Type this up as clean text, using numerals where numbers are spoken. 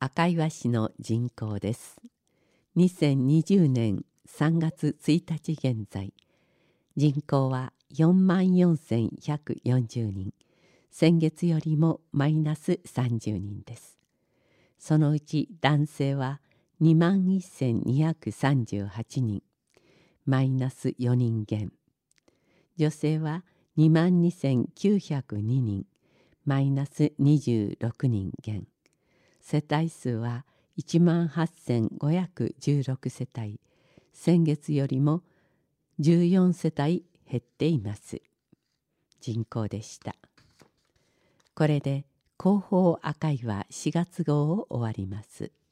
赤岩市の人口です。2020年3月1日現在、人口は44,140人、先月よりもマイナス30人です。そのうち男性は21,238人、マイナス4人減。女性は22,902人、マイナス26人減。世帯数は18,516世帯、先月よりも14世帯減っています。人口でした。これで広報赤岩4月号を終わります。